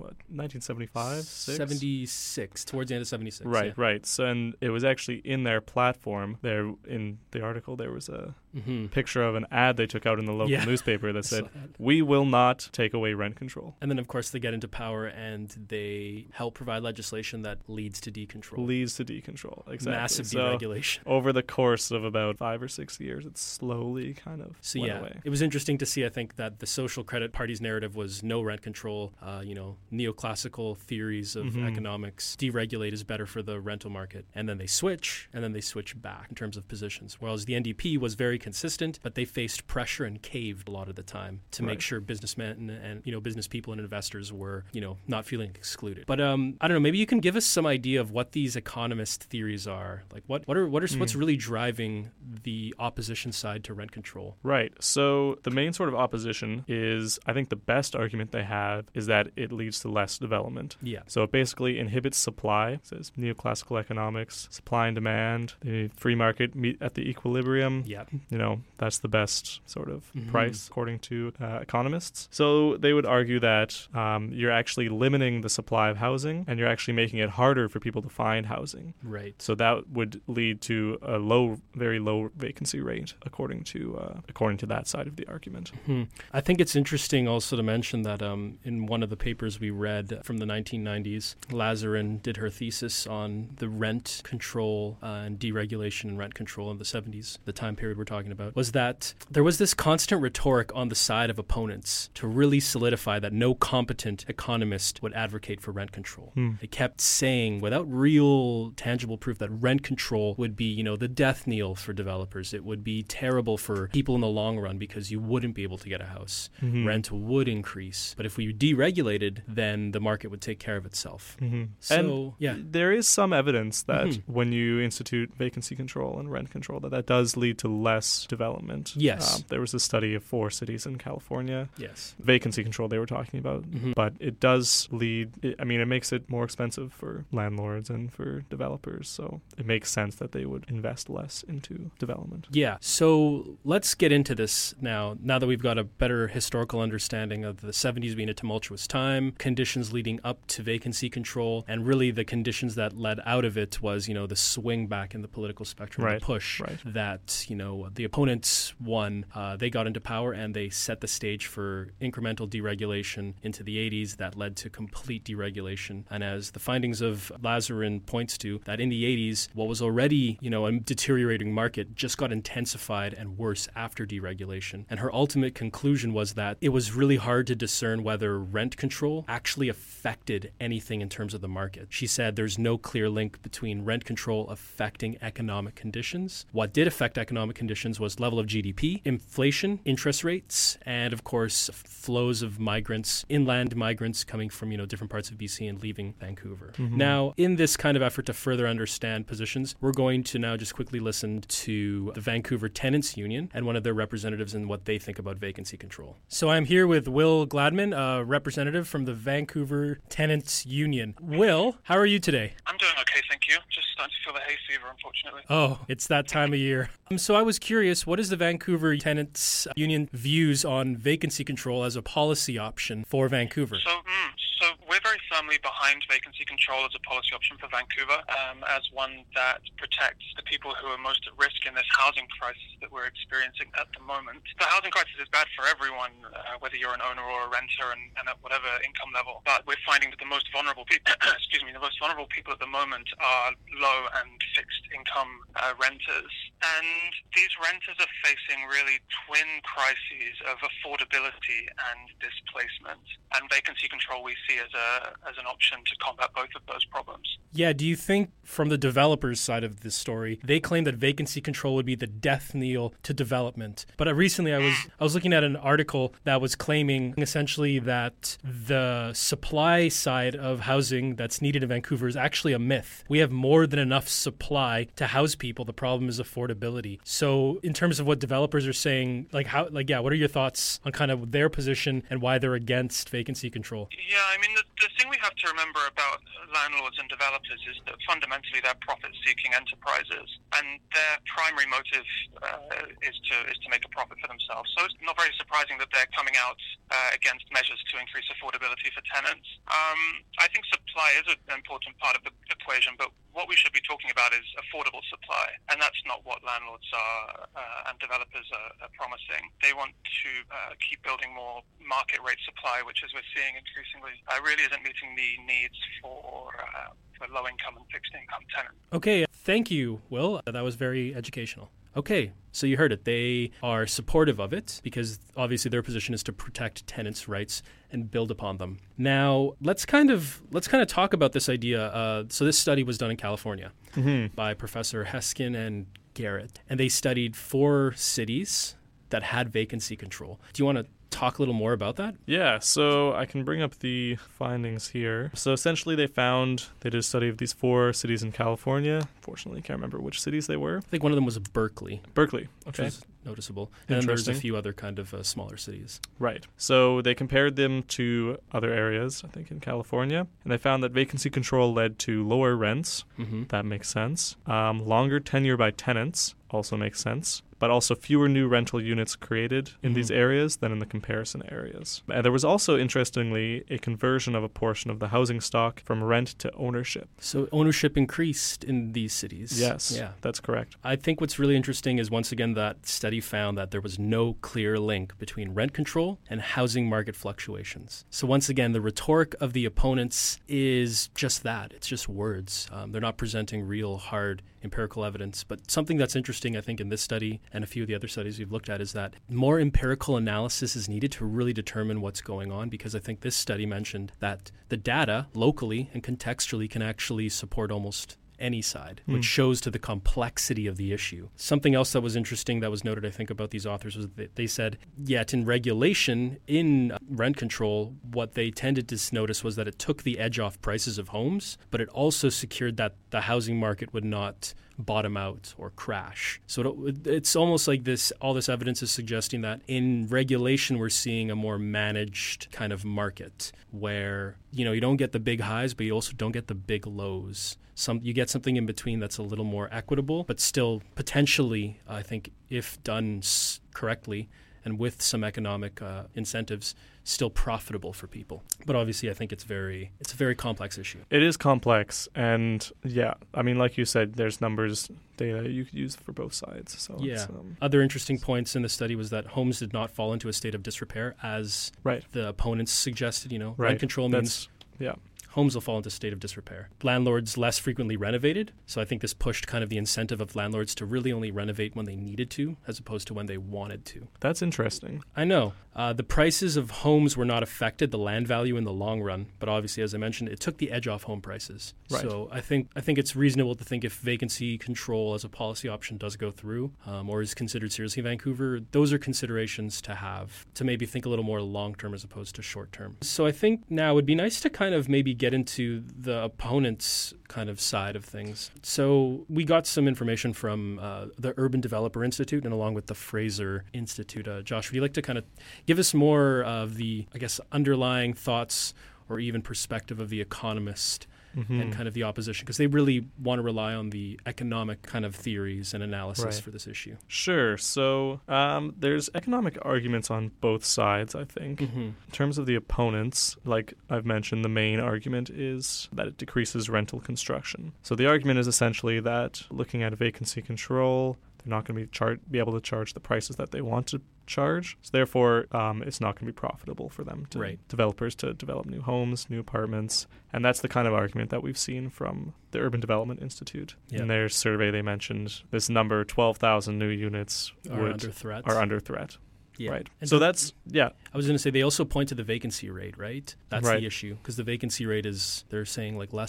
1975? 76, towards the end of 76. Right, right. So, and it was actually in their platform. There in the article, there was a picture of an ad they took out in the local newspaper that said, "We will not take away rent control." And then, of course, they get into power and they help provide legislation that leads to decontrol. Exactly. Massive deregulation. Over the course of about 5 or 6 years, it slowly kind of went away. It was interesting to see, I think, that the Social Credit Party's narrative was no rent control, neoclassical theories of economics. Deregulate is better for the rental market. And then they switch, and then they switch back in terms of positions. Whereas the NDP was very consistent, but they faced pressure and caved a lot of the time to make sure businessmen and business people and investors were not feeling excluded. But I don't know, maybe you can give us some idea of what these economist theories are. Like what's really driving the opposition side to rent control? Right. So the main sort of opposition is, I think the best argument they have is that it leads to less development. Yeah. So it basically inhibits supply. It says neoclassical economics, supply and demand, the free market meet at the equilibrium. Yeah. that's the best sort of price according to economists. So they would argue that you're actually limiting the supply of housing and you're actually making it harder for people to find housing. Right. So that would lead to a very low vacancy rate according to that side of the argument. I think it's interesting also to mention that in one of the papers we read from the 1990s, Lazarin did her thesis on the rent control and deregulation and rent control in the 70s, the time period we're talking about, was that there was this constant rhetoric on the side of opponents to really solidify that no competent economist would advocate for rent control. They kept saying, without real tangible proof, that rent control would be, the death knell for developers. It would be terrible for people in the long run because you wouldn't be able to get a house. Rent would increase. But if we deregulated, then the market would take care of itself. So, and there is some evidence that when you institute vacancy control and rent control, that does lead to less development. Yes. There was a study of 4 cities in California. Yes. Vacancy control they were talking about. But it does lead, it makes it more expensive for landlords and for developers. So it makes sense that they would invest less into development. Yeah. So let's get into this now that we've got a better historical understanding of the 70s being a tumultuous time, conditions leading up to vacancy control, and really the conditions that led out of it was, the swing back in the political spectrum, the push that, the opponents won. They got into power and they set the stage for incremental deregulation into the 80s that led to complete deregulation. And as the findings of Lazarin points to, that in the 80s, what was already, a deteriorating market just got intensified and worse after deregulation. And her ultimate conclusion was that it was really hard to discern whether rent control actually affected anything in terms of the market. She said there's no clear link between rent control affecting economic conditions. What did affect economic conditions was level of GDP, inflation, interest rates, and of course, flows of migrants, inland migrants coming from, different parts of BC and leaving Vancouver. Now, in this kind of effort to further understand positions, we're going to now just quickly listen to the Vancouver Tenants Union and one of their representatives and what they think about vacancy control. So I'm here with Will Gladman, a representative from the Vancouver Tenants Union. Will, how are you today? I'm doing okay, thank you. Just starting to feel the hay fever, unfortunately. Oh, it's that time of year. So I was curious, what is the Vancouver Tenants Union views on vacancy control as a policy option for Vancouver? So we're very firmly behind vacancy control as a policy option for Vancouver, as one that protects the people who are most at risk in this housing crisis that we're experiencing at the moment. The housing crisis is bad for everyone, whether you're an owner or a renter and at whatever income level. But we're finding that the most vulnerable people, the most vulnerable people at the moment are low and fixed income renters. And these renters are facing really twin crises of affordability and displacement. And vacancy control we see as an option to combat both of those problems. Yeah, do you think from the developers' side of this story, they claim that vacancy control would be the death knell to development? But recently I was looking at an article that was claiming essentially that the supply side of housing that's needed in Vancouver is actually a myth. We have more than enough supply to house people. The problem is affordability. So in terms of what developers are saying, what are your thoughts on kind of their position and why they're against vacancy control? Yeah, the thing we have to remember about landlords and developers is that fundamentally they're profit-seeking enterprises, and their primary motive is to make a profit for themselves. So it's not very surprising that they're coming out against measures to increase affordability for tenants. I think supply is an important part of the equation, but what we should be talking about is affordable supply, and that's not what landlords and developers are promising. They want to keep building more market rate supply, which, as we're seeing increasingly, really isn't meeting the needs for low-income and fixed-income tenants. Okay, thank you, Will. That was very educational. Okay, so you heard it. They are supportive of it because obviously their position is to protect tenants' rights and build upon them. Now, let's kind of talk about this idea. So this study was done in California by Professor Heskin and Garrett, and they studied 4 cities that had vacancy control. Do you want to talk a little more about that? Yeah, so I can bring up the findings here. So essentially they did a study of these 4 cities in California. Fortunately, I can't remember which cities they were. I think one of them was Berkeley. Okay. Which was noticeable. And then there's a few other kind of smaller cities. Right. So they compared them to other areas, I think in California, and they found that vacancy control led to lower rents. That makes sense. Longer tenure by tenants also makes sense. but also fewer new rental units created in these areas than in the comparison areas. And there was also, interestingly, a conversion of a portion of the housing stock from rent to ownership. So ownership increased in these cities. Yes, yeah, that's correct. I think what's really interesting is, once again, that study found that there was no clear link between rent control and housing market fluctuations. So once again, the rhetoric of the opponents is just that. It's just words. They're not presenting real, hard, empirical evidence. But something that's interesting, I think, in this study and a few of the other studies we've looked at is that more empirical analysis is needed to really determine what's going on, because I think this study mentioned that the data locally and contextually can actually support almost any side, which shows to the complexity of the issue. Something else that was interesting that was noted, I think, about these authors was that they said, yet in regulation, in rent control, what they tended to notice was that it took the edge off prices of homes, but it also secured that the housing market would not bottom out or crash. So it's almost like all this evidence is suggesting that in regulation we're seeing a more managed kind of market where, you don't get the big highs, but you also don't get the big lows. You get something in between that's a little more equitable, but still potentially, I think, if done correctly and with some economic incentives, still profitable for people. But obviously, I think it's a very complex issue. It is complex, and yeah, I mean, like you said, there's numbers, data you could use for both sides. So yeah. Other interesting points in the study was that homes did not fall into a state of disrepair, as the opponents suggested. Rent control means homes will fall into a state of disrepair. Landlords less frequently renovated, so I think this pushed kind of the incentive of landlords to really only renovate when they needed to, as opposed to when they wanted to. That's interesting. I know. The prices of homes were not affected, the land value in the long run, but obviously, as I mentioned, it took the edge off home prices. Right. So I think it's reasonable to think if vacancy control as a policy option does go through, or is considered seriously in Vancouver, those are considerations to have, to maybe think a little more long-term as opposed to short-term. So I think now it would be nice to kind of maybe get into the opponent's kind of side of things. So we got some information from the Urban Developer Institute and along with the Fraser Institute. Josh, would you like to kind of give us more of the, I guess, underlying thoughts or even perspective of the economist and kind of the opposition? Because they really want to rely on the economic kind of theories and analysis for this issue. Sure. So there's economic arguments on both sides, I think. In terms of the opponents, like I've mentioned, the main argument is that it decreases rental construction. So the argument is essentially that looking at vacancy control, they're not going to be able to charge the prices that they want to charge. So therefore, it's not going to be profitable for them, developers, to develop new homes, new apartments. And that's the kind of argument that we've seen from the Urban Development Institute. Yep. In their survey, they mentioned this number, 12,000 new units are under threat. Yeah. Right. And so that's, I was going to say, they also point to the vacancy rate, right? That's the issue, because the vacancy rate is, they're saying, like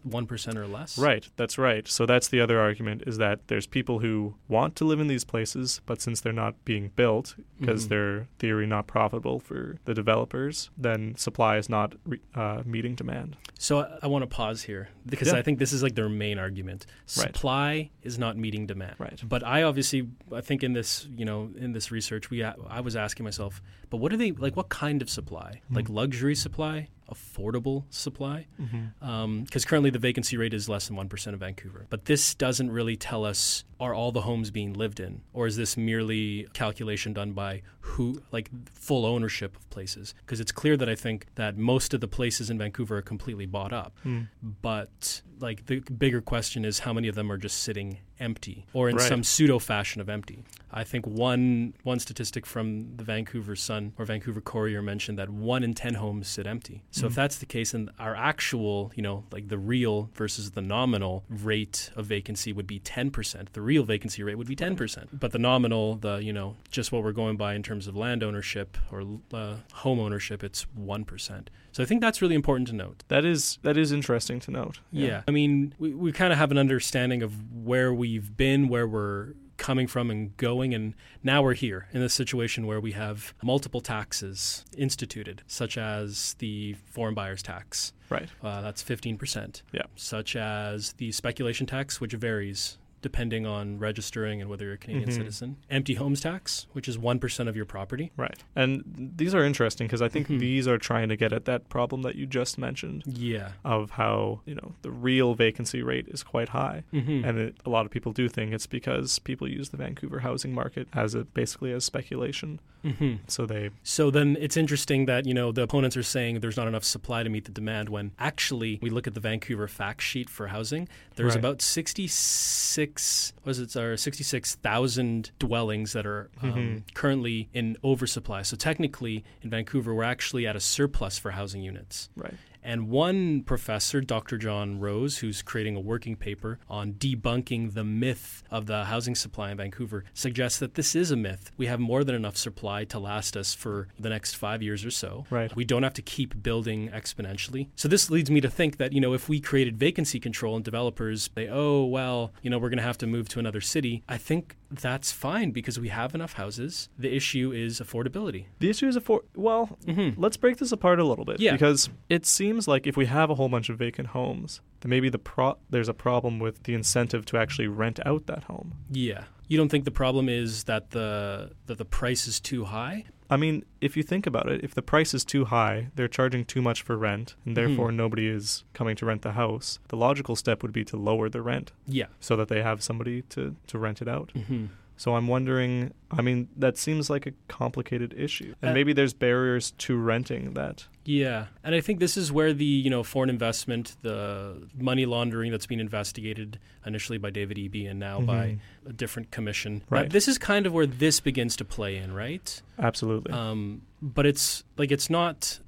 1% or less. Right. That's right. So that's the other argument, is that there's people who want to live in these places, but since they're not being built, because they're, theory, not profitable for the developers, then supply is not meeting demand. So I want to pause here, because I think this is like their main argument. Supply is not meeting demand. Right. But I think in this, in this research, I was asking myself, but what are they, like, what kind of supply? Like luxury supply? Affordable supply? Because currently the vacancy rate is less than 1% of Vancouver. But this doesn't really tell us, are all the homes being lived in? Or is this merely calculation done by who, like full ownership of places? Because it's clear that I think that most of the places in Vancouver are completely bought up. But like the bigger question is how many of them are just sitting empty or in some pseudo fashion of empty. I think one statistic from the Vancouver Sun or Vancouver Courier mentioned that 1 in 10 homes sit empty. So if that's the case, then our actual, like the real versus the nominal rate of vacancy would be 10%. The real vacancy rate would be 10%. But the nominal, just what we're going by in terms of land ownership or home ownership, it's 1%. So I think that's really important to note. That is interesting to note. Yeah. I mean, we kind of have an understanding of where we've been, where we're coming from and going, and now we're here in this situation where we have multiple taxes instituted, such as the foreign buyers tax. Right. That's 15%. Yeah. Such as the speculation tax, which varies depending on registering and whether you're a Canadian citizen. Empty homes tax, which is 1% of your property. Right. And these are interesting because I think these are trying to get at that problem that you just mentioned. Yeah. Of how, the real vacancy rate is quite high. And a lot of people do think it's because people use the Vancouver housing market basically as speculation. So then it's interesting that, the opponents are saying there's not enough supply to meet the demand when actually we look at the Vancouver fact sheet for housing. There's about 66,000 dwellings that are currently in oversupply. So technically in Vancouver, we're actually at a surplus for housing units. Right. And one professor, Dr. John Rose, who's creating a working paper on debunking the myth of the housing supply in Vancouver, suggests that this is a myth. We have more than enough supply to last us for the next 5 years or so. Right. We don't have to keep building exponentially. So this leads me to think that, if we created vacancy control and developers say, we're going to have to move to another city, I think that's fine because we have enough houses. The issue is affordability. The issue is let's break this apart a little bit. Yeah. Because it seems like if we have a whole bunch of vacant homes, then maybe there's a problem with the incentive to actually rent out that home. Yeah. You don't think the problem is that the price is too high? I mean, if you think about it, if the price is too high, they're charging too much for rent, and therefore nobody is coming to rent the house. The logical step would be to lower the rent. Yeah. So that they have somebody to rent it out. So I'm wondering, that seems like a complicated issue. And maybe there's barriers to renting that. Yeah. And I think this is where the, foreign investment, the money laundering that's being investigated initially by David Eby and now by a different commission. Right. This is kind of where this begins to play in, right? Absolutely. But it's not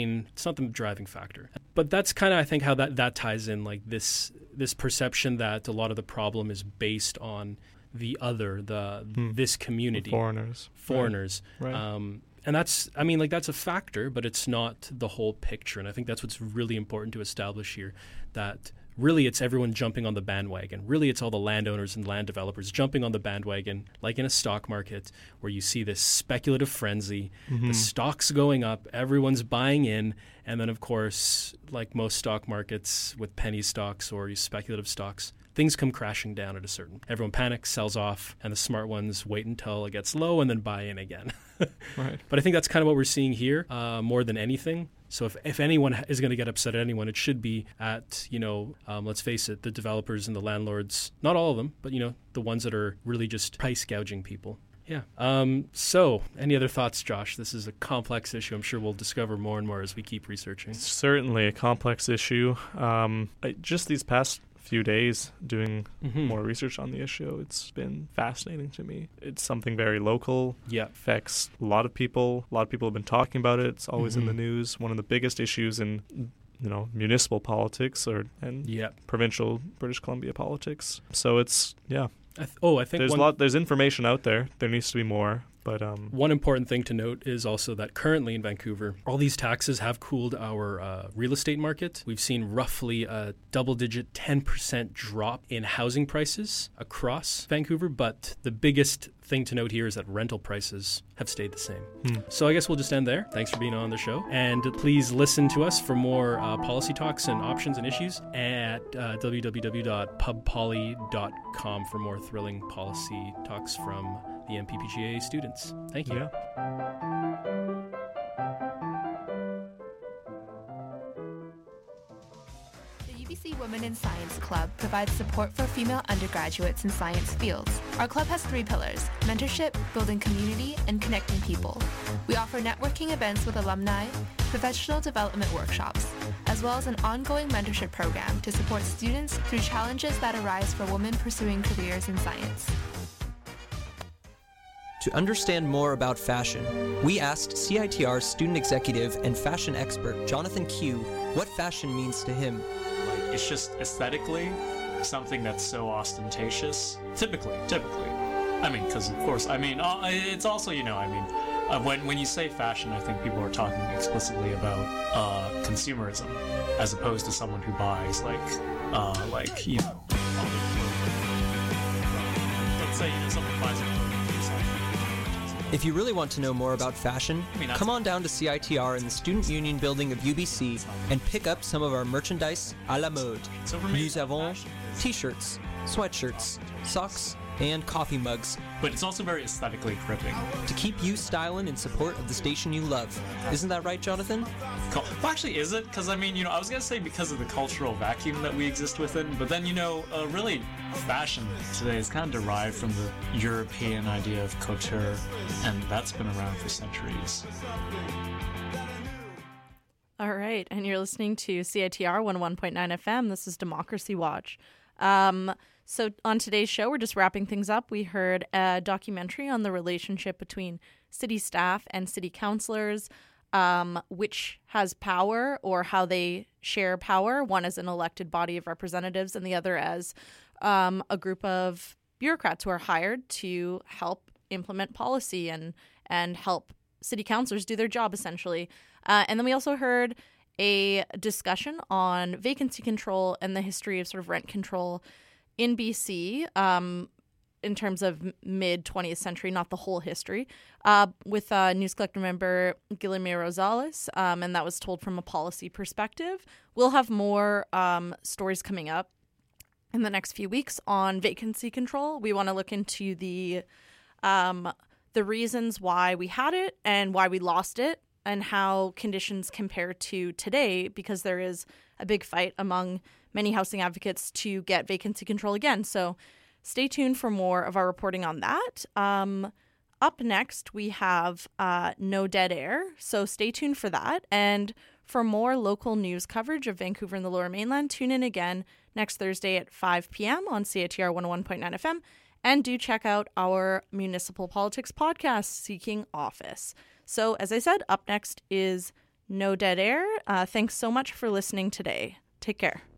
the driving factor. But that's kind of, I think, how that ties in, like this perception that a lot of the problem is based on the other, this community. Foreigners. Right. And that's a factor, but it's not the whole picture. And I think that's what's really important to establish here, that really it's everyone jumping on the bandwagon. Really it's all the landowners and land developers jumping on the bandwagon, like in a stock market where you see this speculative frenzy, the stocks going up, everyone's buying in, and then of course, like most stock markets with penny stocks or speculative stocks, things come crashing down at everyone panics, sells off, and the smart ones wait until it gets low and then buy in again. Right. But I think that's kind of what we're seeing here more than anything. So if anyone is going to get upset at anyone, it should be at, let's face it, the developers and the landlords, not all of them, but, the ones that are really just price gouging people. Yeah. So any other thoughts, Josh? This is a complex issue. I'm sure we'll discover more and more as we keep researching. Certainly a complex issue. Just these past few days doing more research on the issue, it's been fascinating to me. It's something very local. Yeah. Affects a lot of people. A lot of people have been talking about it. It's always in the news. One of the biggest issues in municipal politics and provincial British Columbia politics. So it's I think there's information out there. There needs to be more. But one important thing to note is also that currently in Vancouver, all these taxes have cooled our real estate market. We've seen roughly a double-digit 10% drop in housing prices across Vancouver, but the biggest thing to note here is that rental prices have stayed the same. So I guess we'll just end there. Thanks for being on the show. And please listen to us for more policy talks and options and issues at www.pubpoly.com for more thrilling policy talks from the MPPGA students. Thank you. Yeah. UBC Women in Science Club provides support for female undergraduates in science fields. Our club has 3 pillars: mentorship, building community, and connecting people. We offer networking events with alumni, professional development workshops, as well as an ongoing mentorship program to support students through challenges that arise for women pursuing careers in science. To understand more about fashion, we asked CITR student executive and fashion expert Jonathan Q what fashion means to him. It's just aesthetically something that's so ostentatious. Typically. I mean, because of course, it's also, when you say fashion, I think people are talking explicitly about consumerism, as opposed to someone who buys let's say someone buys a If you really want to know more about fashion, come on down to CITR in the Student Union building of UBC and pick up some of our merchandise à la mode. Nous avons t-shirts, sweatshirts, socks, and coffee mugs. But it's also very aesthetically gripping. To keep you styling in support of the station you love. Isn't that right, Jonathan? Well, actually, is it? Because, I mean, I was going to say because of the cultural vacuum that we exist within, but then, really, fashion today is kind of derived from the European idea of couture, and that's been around for centuries. All right, and you're listening to CITR 101.9 FM. This is Democracy Watch. So on today's show, we're just wrapping things up. We heard a documentary on the relationship between city staff and city councilors, which has power or how they share power, one as an elected body of representatives and the other as a group of bureaucrats who are hired to help implement policy and help city councilors do their job, essentially. And then we also heard a discussion on vacancy control and the history of sort of rent control in BC in terms of mid-20th century, not the whole history, with News Collective member Guillermo Rosales, and that was told from a policy perspective. We'll have more stories coming up in the next few weeks on vacancy control. We want to look into the reasons why we had it and why we lost it, and how conditions compare to today, because there is a big fight among many housing advocates to get vacancy control again. So stay tuned for more of our reporting on that. Up next, we have No Dead Air, so stay tuned for that. And for more local news coverage of Vancouver and the Lower Mainland, tune in again next Thursday at 5 p.m. on CITR 101.9 FM. And do check out our municipal politics podcast, Seeking Office. So, as I said, up next is No Dead Air. Thanks so much for listening today. Take care.